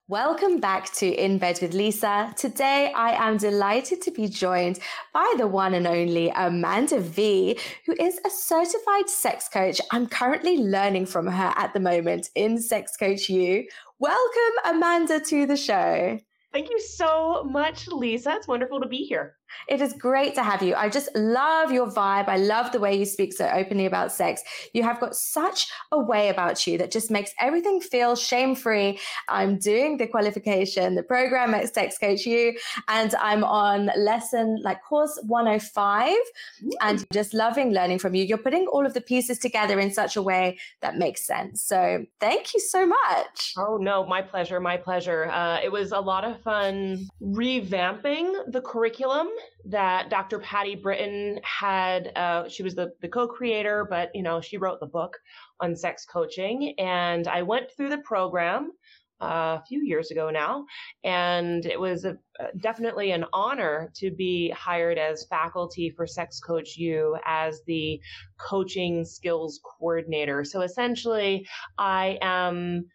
Welcome back to In Bed with Lisa. Today, I am delighted to be joined by the one and only Amanda V, who is a certified sex coach. I'm currently learning from her at the moment in Sex Coach U. Welcome, Amanda, to the show. Thank you so much, Lisa. It's wonderful to be here. It is great to have you. I just love your vibe. I love the way you speak so openly about sex. You have got such a way about you that just makes everything feel shame-free. I'm doing the qualification, the program at Sex Coach U, and I'm on course 105, and just loving learning from you. You're putting all of the pieces together in such a way that makes sense. So thank you so much. Oh, no, my pleasure. My pleasure. It was a lot of fun revamping the curriculum that Dr. Patty Britton had. She was the co-creator, but she wrote the book on sex coaching, and I went through the program a few years ago now, and it was definitely an honor to be hired as faculty for Sex Coach U as the coaching skills coordinator. So essentially, I am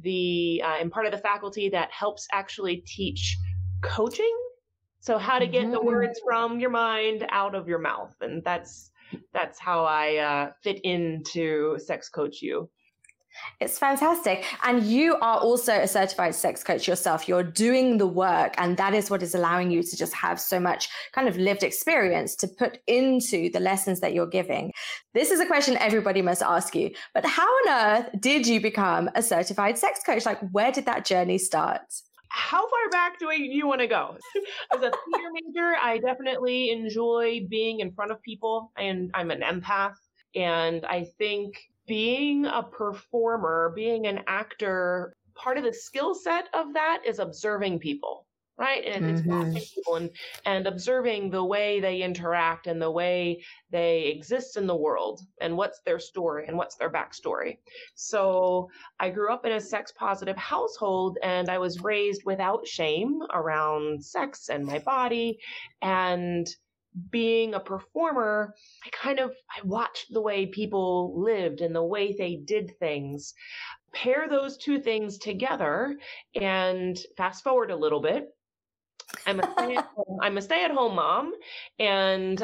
I'm part of the faculty that helps actually teach coaching. So how to get the words from your mind out of your mouth. And that's how I fit into Sex Coach U. It's fantastic. And you are also a certified sex coach yourself. You're doing the work, and that is what is allowing you to just have so much kind of lived experience to put into the lessons that you're giving. This is a question everybody must ask you, but how on earth did you become a certified sex coach? Like, where did that journey start? How far back do you want to go? As a theater major, I definitely enjoy being in front of people, and I'm an empath. And I think being a performer, being an actor, part of the skill set of that is observing people, right? And it's watching people and observing the way they interact and the way they exist in the world and what's their story and what's their backstory. So I grew up in a sex positive household, and I was raised without shame around sex and my body. And being a performer, I watched the way people lived and the way they did things. Pair those two things together and fast forward a little bit. I'm a stay-at-home mom, and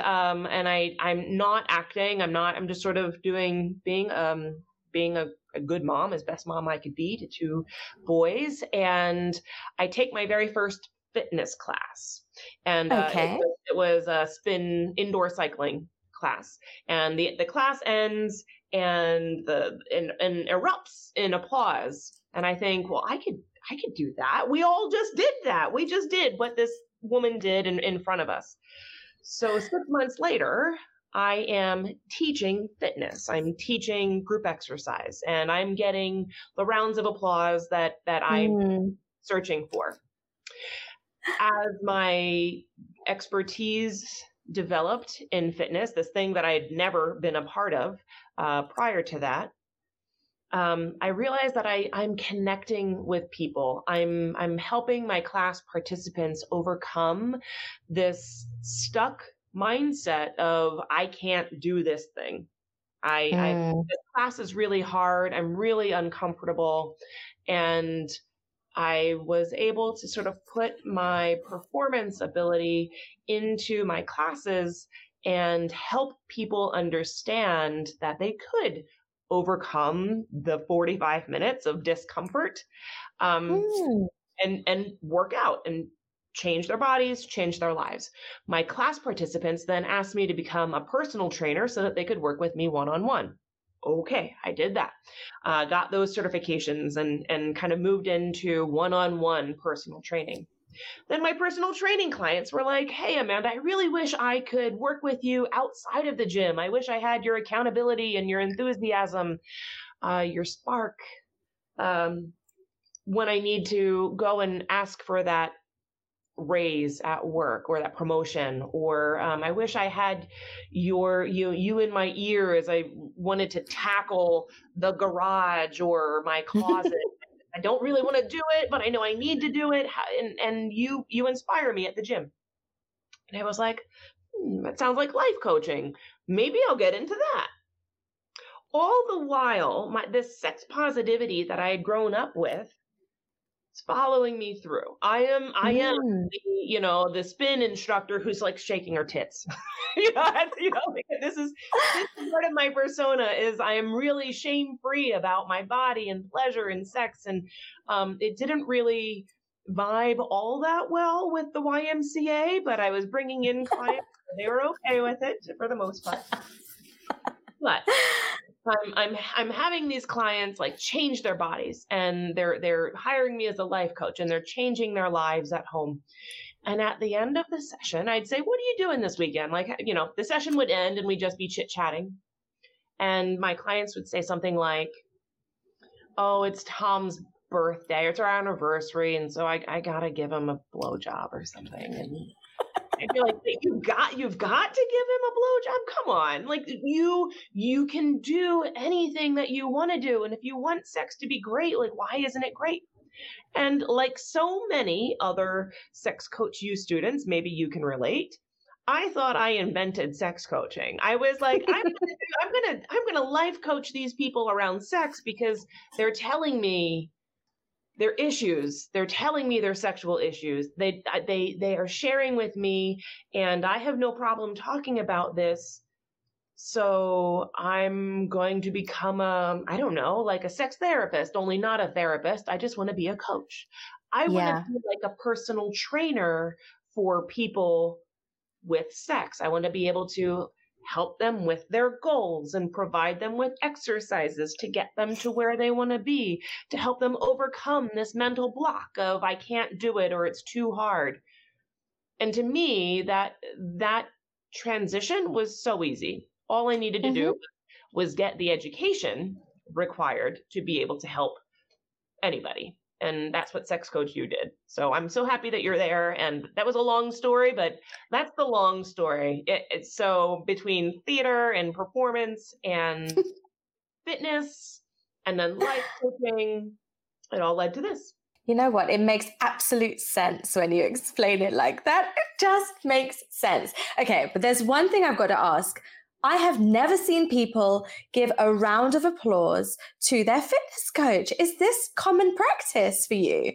I'm not acting. I'm just sort of being a good mom, as best mom I could be to two boys. And I take my very first fitness class, and it was a spin indoor cycling class, and the class ends and erupts in applause. And I think, well, I could do that. We all just did that. We just did what this woman did in front of us. So 6 months later, I am teaching fitness. I'm teaching group exercise, and I'm getting the rounds of applause that I'm searching for. As my expertise developed in fitness, this thing that I had never been a part of prior to that, I realized that I'm connecting with people. I'm helping my class participants overcome this stuck mindset of I can't do this thing. This class is really hard. I'm really uncomfortable, and I was able to sort of put my performance ability into my classes and help people understand that they could overcome the 45 minutes of discomfort and work out and change their bodies, change their lives. My class participants then asked me to become a personal trainer so that they could work with me one-on-one. Okay, I did that. Got those certifications and kind of moved into one-on-one personal training. Then my personal training clients were like, hey, Amanda, I really wish I could work with you outside of the gym. I wish I had your accountability and your enthusiasm, your spark, when I need to go and ask for that raise at work or that promotion, or I wish I had you in my ear as I wanted to tackle the garage or my closet. I don't really want to do it, but I know I need to do it, and you inspire me at the gym. And I was like, that sounds like life coaching. Maybe I'll get into that. All the while, this sex positivity that I had grown up with It's following me through. I am Mm. the spin instructor who's like shaking her tits. Like, this is part of my persona is I am really shame free about my body and pleasure and sex. And it didn't really vibe all that well with the YMCA, but I was bringing in clients. They were okay with it for the most part. But I'm having these clients like change their bodies, and they're hiring me as a life coach, and they're changing their lives at home. And at the end of the session, I'd say, "What are you doing this weekend?" Like, the session would end and we'd just be chit chatting. And my clients would say something like, "Oh, it's Tom's birthday, or it's our anniversary, and so I gotta give him a blowjob or something." And I feel like you've got to give him a blowjob. Come on, like you can do anything that you want to do, and if you want sex to be great, like why isn't it great? And like so many other Sex Coach U students, maybe you can relate. I thought I invented sex coaching. I was like, I'm gonna life coach these people around sex because they're telling me their issues. They're telling me their sexual issues. They are sharing with me, and I have no problem talking about this. So I'm going to become I don't know, like a sex therapist, only not a therapist. I just want to be a coach. I want Yeah. to be like a personal trainer for people with sex. I want to be able to help them with their goals and provide them with exercises to get them to where they want to be, to help them overcome this mental block of I can't do it or it's too hard. And to me, that transition was so easy. All I needed to do was get the education required to be able to help anybody. And that's what Sex Coach U did. So I'm so happy that you're there. And that was a long story, but that's the long story. It's so between theater and performance and fitness and then life coaching, it all led to this. You know what? It makes absolute sense when you explain it like that. It just makes sense. Okay, but there's one thing I've got to ask. I have never seen people give a round of applause to their fitness coach. Is this common practice for you?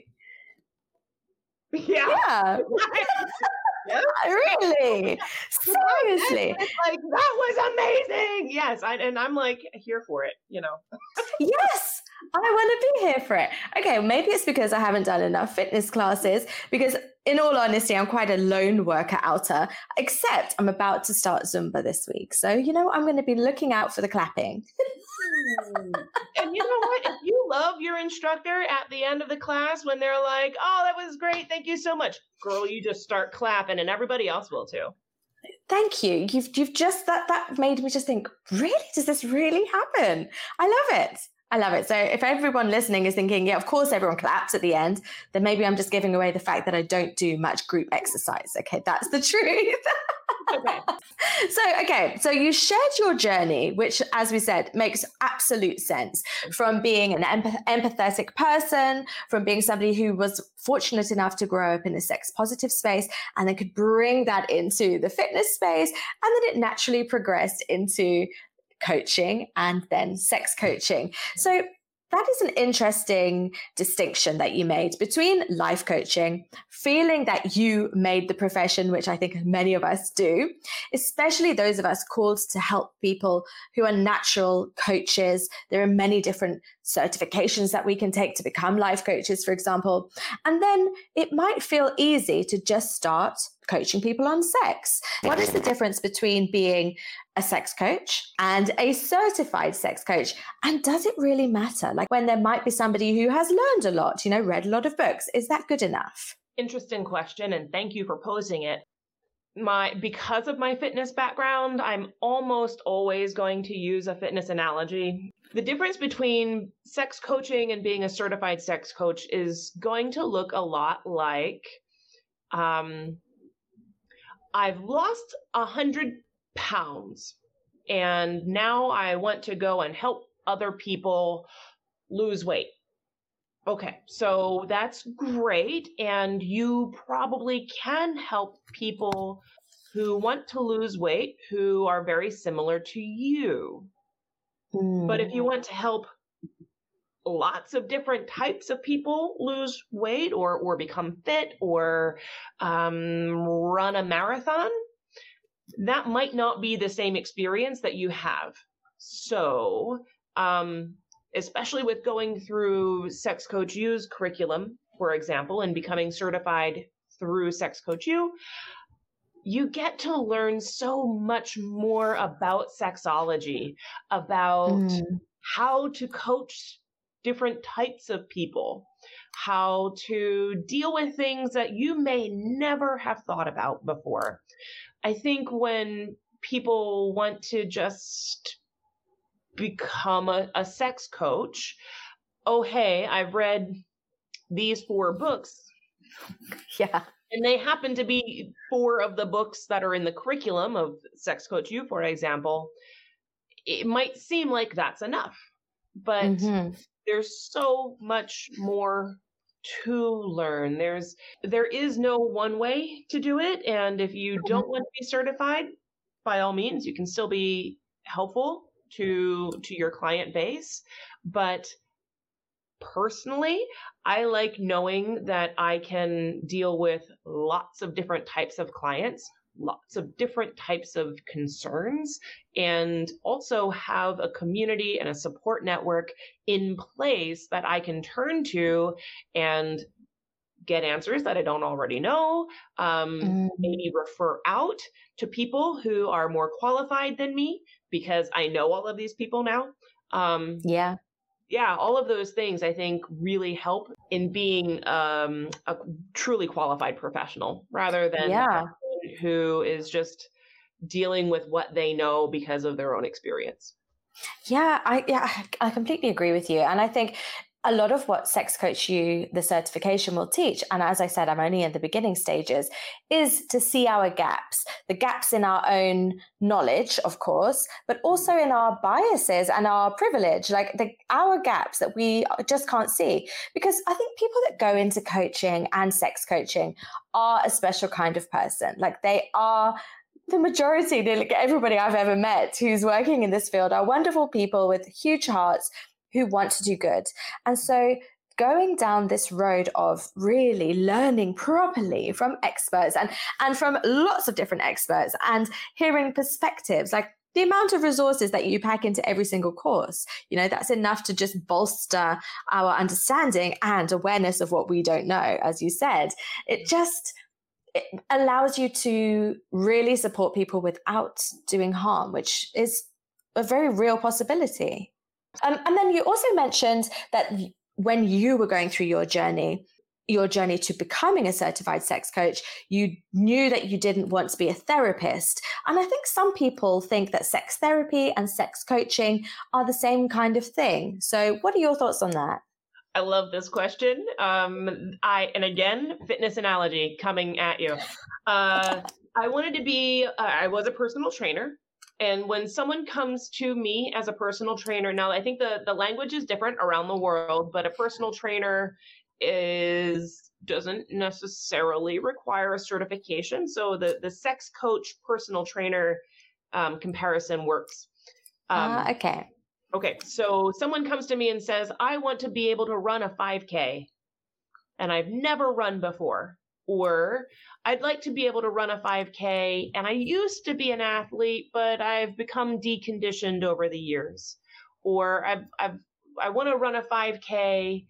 Yeah. Yeah. Really? Seriously? It's like, that was amazing. Yes. And I'm like here for it, Yes. I want to be here for it. Okay, maybe it's because I haven't done enough fitness classes, because in all honesty, I'm quite a lone worker outer, except I'm about to start Zumba this week. So, I'm going to be looking out for the clapping. And you know what? If you love your instructor at the end of the class when they're like, "Oh, that was great. Thank you so much." Girl, you just start clapping and everybody else will too. Thank you. You've just, that made me just think, really? Does this really happen? I love it. I love it. So if everyone listening is thinking, yeah, of course everyone claps at the end, then maybe I'm just giving away the fact that I don't do much group exercise. Okay, that's the truth. Okay. So you shared your journey, which, as we said, makes absolute sense, from being an empathetic person, from being somebody who was fortunate enough to grow up in a sex positive space and then could bring that into the fitness space. And then it naturally progressed into coaching and then sex coaching. So that is an interesting distinction that you made between life coaching, feeling that you made the profession, which I think many of us do, especially those of us called to help people who are natural coaches. There are many different certifications that we can take to become life coaches, for example. And then it might feel easy to just start coaching people on sex. What is the difference between being a sex coach and a certified sex coach? And does it really matter? Like when there might be somebody who has learned a lot, read a lot of books, is that good enough? Interesting question. And thank you for posing it. Because of my fitness background, I'm almost always going to use a fitness analogy. The difference between sex coaching and being a certified sex coach is going to look a lot like, I've lost 100 pounds and now I want to go and help other people lose weight. Okay, so that's great. And you probably can help people who want to lose weight who are very similar to you. But if you want to help lots of different types of people lose weight or become fit or run a marathon, that might not be the same experience that you have. So, especially with going through Sex Coach U's curriculum, for example, and becoming certified through Sex Coach U, you get to learn so much more about sexology, about how to coach different types of people, how to deal with things that you may never have thought about before. I think when people want to just become a sex coach, oh, hey, I've read these 4 books. Yeah. And they happen to be 4 of the books that are in the curriculum of Sex Coach U, for example. It might seem like that's enough, but there's so much more to learn. There is no one way to do it. And if you don't want to be certified, by all means, you can still be helpful to your client base. But personally, I like knowing that I can deal with lots of different types of clients, lots of different types of concerns, and also have a community and a support network in place that I can turn to and get answers that I don't already know, maybe refer out to people who are more qualified than me because I know all of these people now. Yeah, all of those things I think really help in being a truly qualified professional rather than someone who is just dealing with what they know because of their own experience. I completely agree with you. And I think a lot of what Sex Coach U, the certification, will teach, and as I said, I'm only in the beginning stages, is to see our gaps, the gaps in our own knowledge, of course, but also in our biases and our privilege, like our gaps that we just can't see. Because I think people that go into coaching and sex coaching are a special kind of person. Like they are the majority, like everybody I've ever met who's working in this field are wonderful people with huge hearts who want to do good. And so going down this road of really learning properly from experts and from lots of different experts and hearing perspectives, like the amount of resources that you pack into every single course, that's enough to just bolster our understanding and awareness of what we don't know. As you said, it allows you to really support people without doing harm, which is a very real possibility. And then you also mentioned that when you were going through your journey to becoming a certified sex coach, you knew that you didn't want to be a therapist. And I think some people think that sex therapy and sex coaching are the same kind of thing. So what are your thoughts on that? I love this question. And again, fitness analogy coming at you. I was a personal trainer. And when someone comes to me as a personal trainer, now I think the language is different around the world, but a personal trainer doesn't necessarily require a certification. So the sex coach personal trainer comparison works. Okay. Okay. So someone comes to me and says, I want to be able to run a 5K and I've never run before. Or I'd like to be able to run a 5K and I used to be an athlete, but I've become deconditioned over the years. Or I want to run a 5K,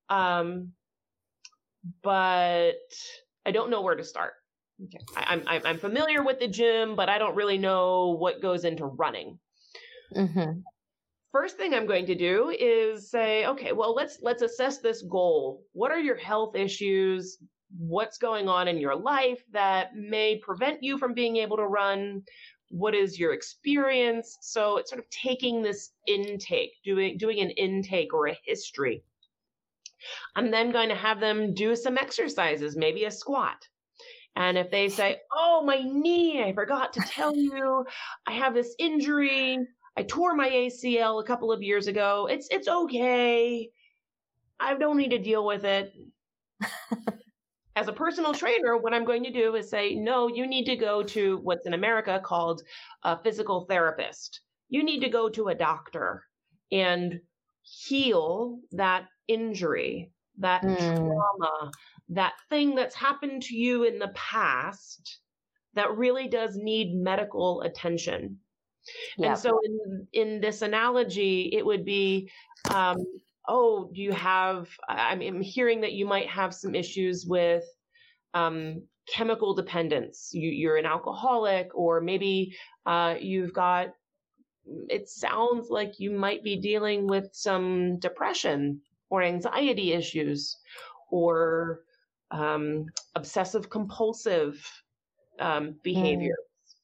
but I don't know where to start. Okay. I'm familiar with the gym, but I don't really know what goes into running. Mm-hmm. First thing I'm going to do is say, okay, well, let's assess this goal. What are your health issues? What's going on in your life that may prevent you from being able to run? What is your experience? So it's sort of taking this intake, doing an intake or a history. I'm then going to have them do some exercises, maybe a squat. And if they say, oh, my knee, I forgot to tell you, I have this injury. I tore my ACL a couple of years ago. It's okay. I don't need to deal with it. As a personal trainer, what I'm going to do is say, no, you need to go to what's in America called a physical therapist. You need to go to a doctor. And heal that injury, that trauma, that thing that's happened to you in the past that really does need medical attention. Yep. And so in this analogy, it would be, do you have, I'm hearing that you might have some issues with chemical dependence. You're an alcoholic, or maybe you've got, it sounds like you might be dealing with some depression or anxiety issues, or obsessive compulsive behavior.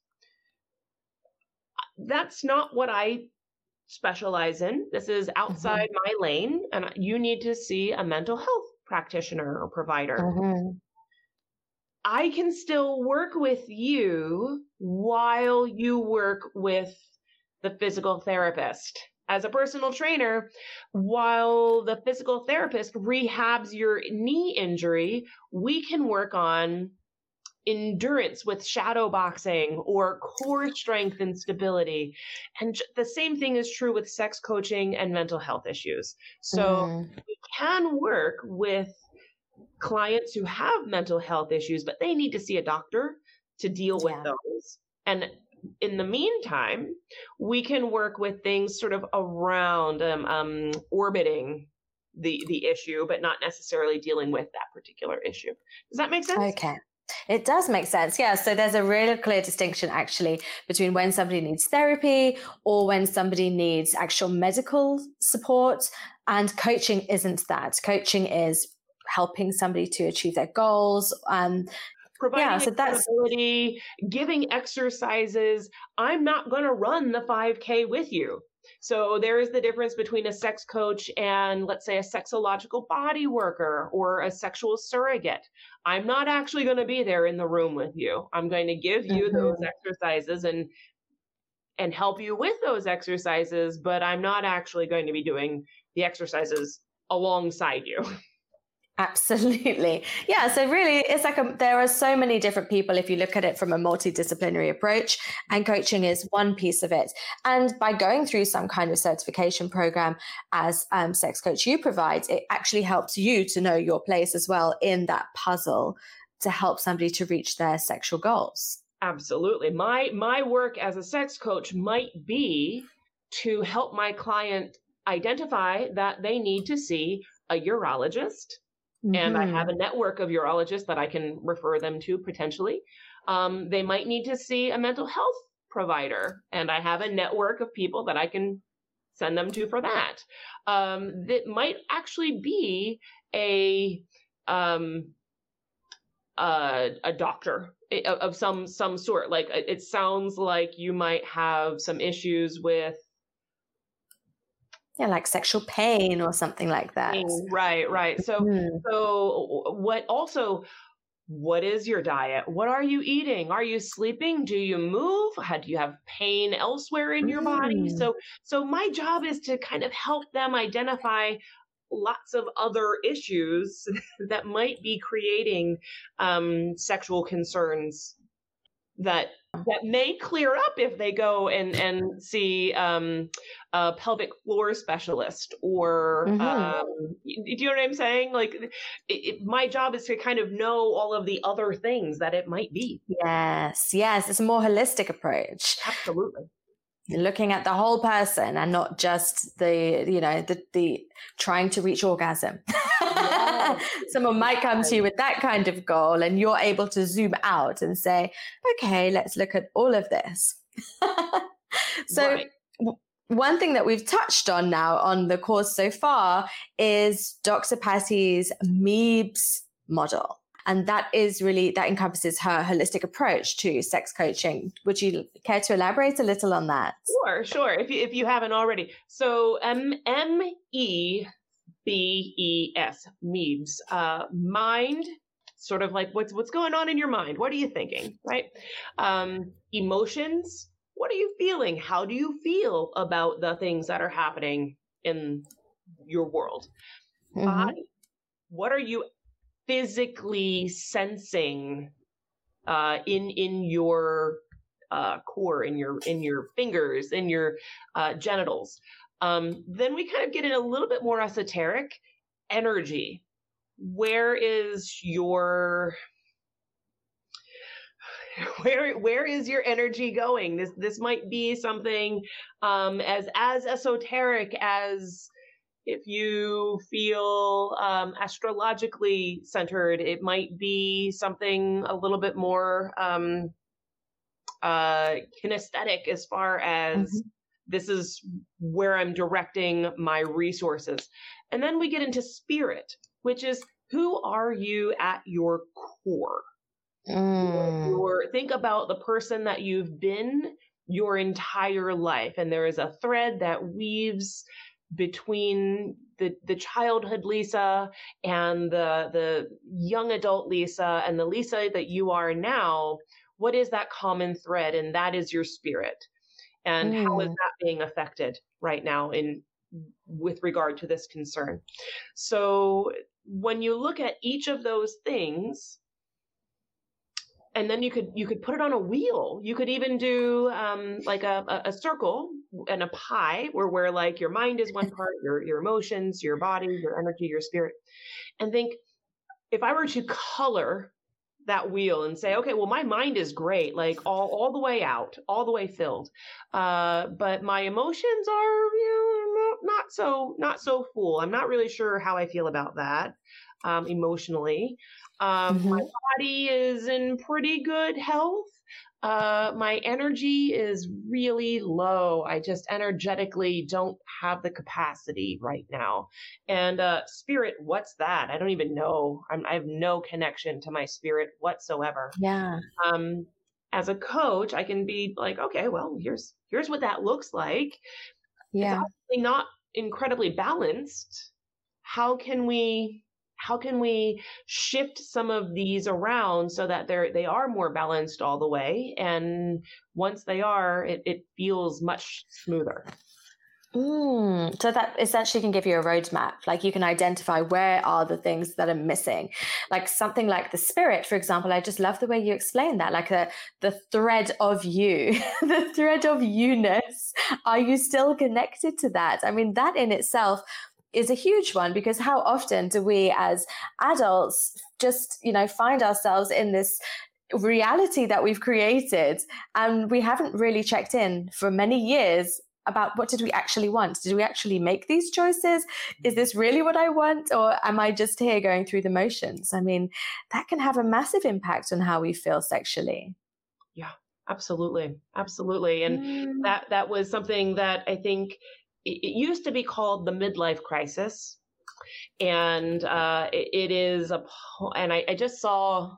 That's not what I specialize in. This is outside my lane, and you need to see a mental health practitioner or provider. I can still work with you while you work with the physical therapist. As a personal trainer, while the physical therapist rehabs your knee injury, we can work on endurance with shadow boxing or core strength and stability. And the same thing is true with sex coaching and mental health issues. So we can work with clients who have mental health issues, but they need to see a doctor to deal with those. And in the meantime, we can work with things sort of around orbiting the issue, but not necessarily dealing with that particular issue. Does that make sense? Okay. It does make sense. Yeah. So there's a really clear distinction actually between when somebody needs therapy or when somebody needs actual medical support. And coaching isn't that. Coaching is helping somebody to achieve their goals. Providing accountability, giving exercises. I'm not going to run the 5K with you. So there is the difference between a sex coach and, let's say, a sexological body worker or a sexual surrogate. I'm not actually going to be there in the room with you. I'm going to give you those exercises and help you with those exercises, but I'm not actually going to be doing the exercises alongside you. Absolutely. Yeah. So really, it's like there are so many different people if you look at it from a multidisciplinary approach, and coaching is one piece of it. And by going through some kind of certification program as Sex Coach U provides, it actually helps you to know your place as well in that puzzle to help somebody to reach their sexual goals. Absolutely. My work as a sex coach might be to help my client identify that they need to see a urologist. And I have a network of urologists that I can refer them to potentially. They might need to see a mental health provider, and I have a network of people that I can send them to for that. That might actually be a doctor of some sort. Like, it sounds like you might have some issues with like sexual pain or something like that. Right. So what is your diet? What are you eating? Are you sleeping? Do you move? Do you have pain elsewhere in your body? So my job is to kind of help them identify lots of other issues that might be creating sexual concerns that may clear up if they go and see a pelvic floor specialist or do you know what I'm saying? Like, my job is to kind of know all of the other things that it might be. Yes. It's a more holistic approach. Absolutely. You're looking at the whole person and not just the trying to reach orgasm. Someone might come to you with that kind of goal, and you're able to zoom out and say, okay, let's look at all of this. One thing that we've touched on now on the course so far is Dr. Patty's MEBS model. And that encompasses her holistic approach to sex coaching. Would you care to elaborate a little on that? Sure. If you haven't already. So MEBES, MEBS, mind, sort of like what's going on in your mind? What are you thinking, right? Emotions, what are you feeling? How do you feel about the things that are happening in your world? Body, what are you physically sensing in your core, in your fingers, in your genitals? Then we kind of get in a little bit more esoteric energy. Where is your energy going? This might be something as esoteric as if you feel astrologically centered. It might be something a little bit more kinesthetic, as far as this is where I'm directing my resources. And then we get into spirit, which is, who are you at your core? Think about the person that you've been your entire life. And there is a thread that weaves between the childhood Lisa and the young adult Lisa and the Lisa that you are now. What is that common thread? And that is your spirit. And how is that being affected right now with regard to this concern? So when you look at each of those things, and then you could put it on a wheel. You could even do like a circle and a pie where like your mind is one part, your emotions, your body, your energy, your spirit. And think, if I were to color that wheel and say, okay, well, my mind is great, like all the way out, all the way filled. But my emotions are, not so full. I'm not really sure how I feel about that emotionally. My body is in pretty good health. My energy is really low. I just energetically don't have the capacity right now. And spirit, what's that? I don't even know. I have no connection to my spirit whatsoever. Yeah. As a coach, I can be like, okay, well, here's what that looks like. Yeah. It's obviously not incredibly balanced. How can we shift some of these around so that they are more balanced all the way? And once they are, it feels much smoother. So that essentially can give you a roadmap. Like, you can identify where are the things that are missing. Like something like the spirit, for example. I just love the way you explain that. Like the thread of you, the thread of you-ness. Are you still connected to that? I mean, that in itself is a huge one, because how often do we as adults just, find ourselves in this reality that we've created, and we haven't really checked in for many years about what did we actually want? Did we actually make these choices? Is this really what I want? Or am I just here going through the motions? I mean, that can have a massive impact on how we feel sexually. Yeah, absolutely. Absolutely. And that was something that I think it used to be called the midlife crisis. And it is and I just saw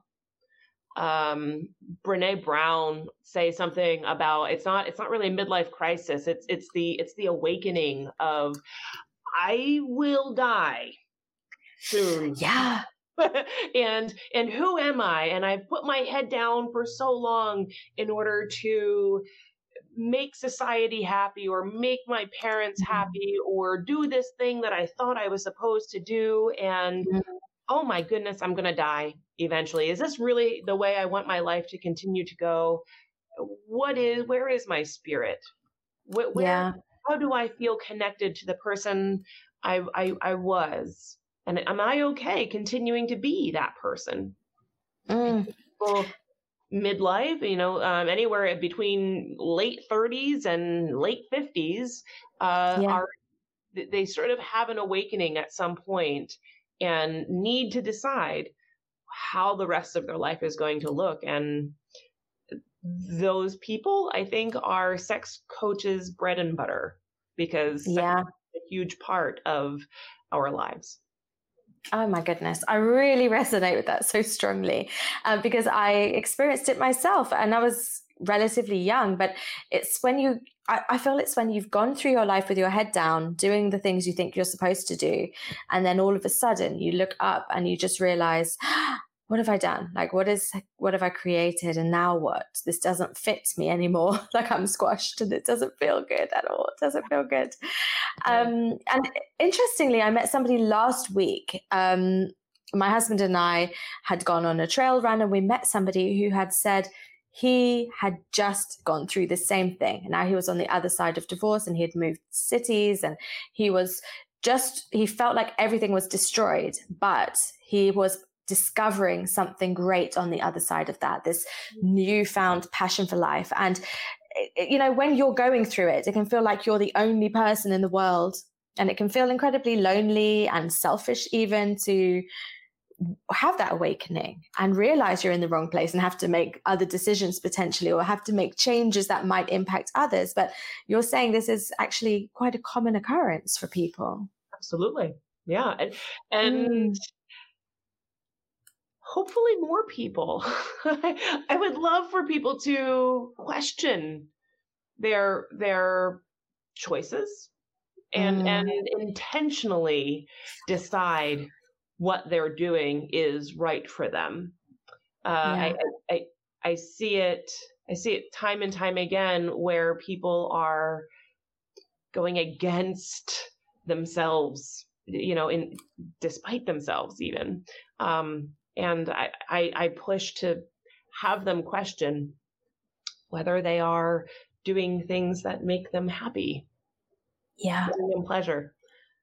Brene Brown say something about it's not really a midlife crisis. It's the awakening of, I will die soon. Yeah. and who am I? And I've put my head down for so long in order to make society happy, or make my parents happy, or do this thing that I thought I was supposed to do. And oh my goodness, I'm going to die eventually. Is this really the way I want my life to continue to go? Where is my spirit? How do I feel connected to the person I was? And am I okay continuing to be that person? Well, midlife, anywhere between late 30s and late 50s, they sort of have an awakening at some point and need to decide how the rest of their life is going to look. And those people, I think, are sex coaches' bread and butter, because sex is a huge part of our lives. Oh my goodness. I really resonate with that so strongly because I experienced it myself, and I was relatively young, but it's when I feel it's when you've gone through your life with your head down, doing the things you think you're supposed to do. And then all of a sudden you look up and you just realize, what have I done? Like, what have I created? And now what? This doesn't fit me anymore. Like, I'm squashed and it doesn't feel good at all. It doesn't feel good. And interestingly, I met somebody last week. My husband and I had gone on a trail run, and we met somebody who had said he had just gone through the same thing. Now he was on the other side of divorce, and he had moved cities, and he felt like everything was destroyed, but he was discovering something great on the other side of that, this newfound passion for life. And, when you're going through it, it can feel like you're the only person in the world, and it can feel incredibly lonely and selfish even to have that awakening and realize you're in the wrong place and have to make other decisions potentially, or have to make changes that might impact others. But you're saying this is actually quite a common occurrence for people. Absolutely. Yeah. And hopefully more people. I would love for people to question their choices and intentionally decide what they're doing is right for them. I see it time and time again where people are going against themselves, despite themselves even. And I push to have them question whether they are doing things that make them happy. Yeah. Giving them pleasure.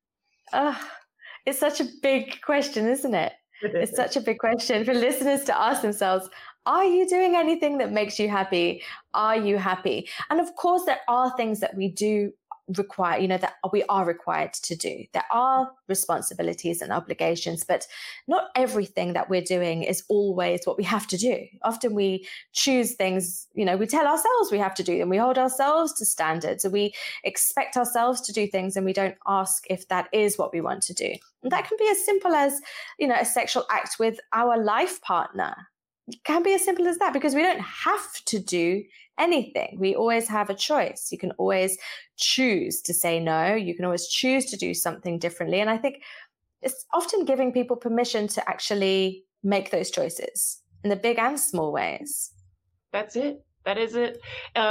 It's such a big question, isn't it? It's such a big question for listeners to ask themselves. Are you doing anything that makes you happy? Are you happy? And of course, there are things that we do require, that we are required to do. There are responsibilities and obligations, but not everything that we're doing is always what we have to do. Often we choose things, we tell ourselves we have to do them. We hold ourselves to standards, and we expect ourselves to do things, and we don't ask if that is what we want to do. And that can be as simple as, a sexual act with our life partner. It can be as simple as that, because we don't have to do anything. We always have a choice. You can always choose to say no. You can always choose to do something differently. And I think it's often giving people permission to actually make those choices in the big and small ways. That's it. That is it.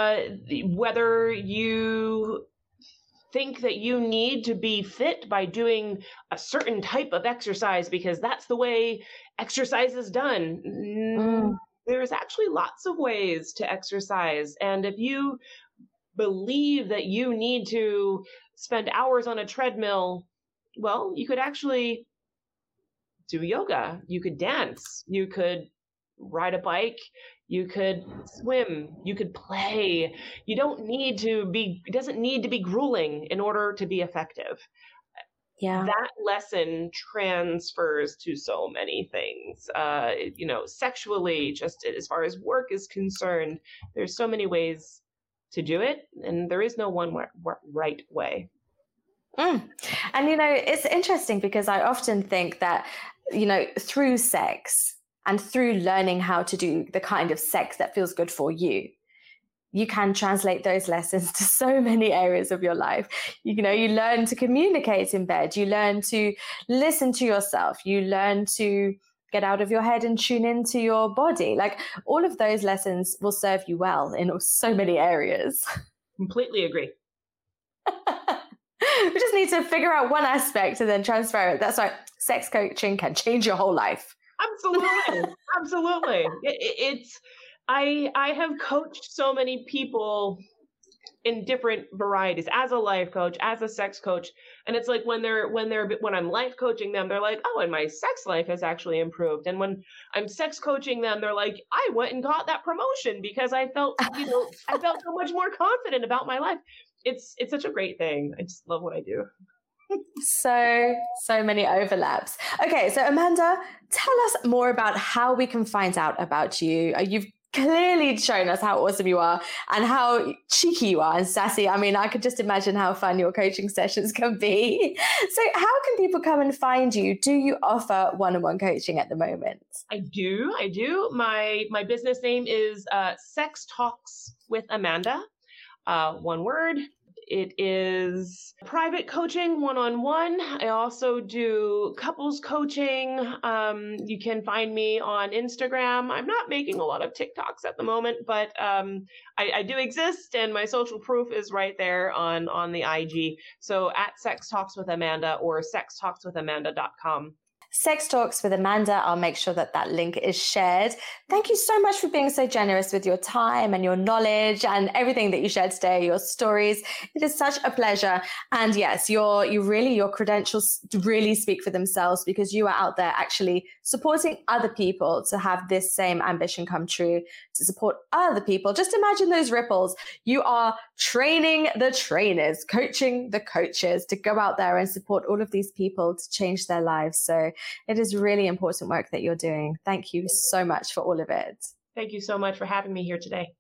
Whether you think that you need to be fit by doing a certain type of exercise because that's the way exercise is done. There's actually lots of ways to exercise. And if you believe that you need to spend hours on a treadmill, well, you could actually do yoga. You could dance. You could ride a bike. You could swim. You could play. It doesn't need to be grueling in order to be effective. Yeah. That lesson transfers to so many things, sexually, just as far as work is concerned. There's so many ways to do it, and there is no one right way. And, it's interesting because I often think that, through sex and through learning how to do the kind of sex that feels good for you, you can translate those lessons to so many areas of your life. You learn to communicate in bed. You learn to listen to yourself. You learn to get out of your head and tune into your body. Like, all of those lessons will serve you well in so many areas. Completely agree. We just need to figure out one aspect and then transfer it. That's why sex coaching can change your whole life. Absolutely. Absolutely. I have coached so many people in different varieties as a life coach, as a sex coach. And it's like when I'm life coaching them, they're like, oh, and my sex life has actually improved. And when I'm sex coaching them, they're like, I went and got that promotion because I felt, I felt so much more confident about my life. It's such a great thing. I just love what I do. So many overlaps. Okay, so Amanda, tell us more about how we can find out about you. You've clearly shown us how awesome you are and how cheeky you are and sassy. I mean, I could just imagine how fun your coaching sessions can be. So how can people come and find you? Do you offer one-on-one coaching at the moment? I do. My business name is Sex Talks with Amanda. One word. It is private coaching, one-on-one. I also do couples coaching. You can find me on Instagram. I'm not making a lot of TikToks at the moment, but I do exist, and my social proof is right there on the IG. So at Sex Talks with Amanda or sextalkswithamanda.com. Sex Talks with Amanda. I'll make sure that that link is shared. Thank you so much for being so generous with your time and your knowledge and everything that you shared today, your stories. It is such a pleasure. And yes, your credentials really speak for themselves, because you are out there actually supporting other people to have this same ambition come true, to support other people. Just imagine those ripples. You are training the trainers, coaching the coaches to go out there and support all of these people to change their lives. So it is really important work that you're doing. Thank you so much for all of it. Thank you so much for having me here today.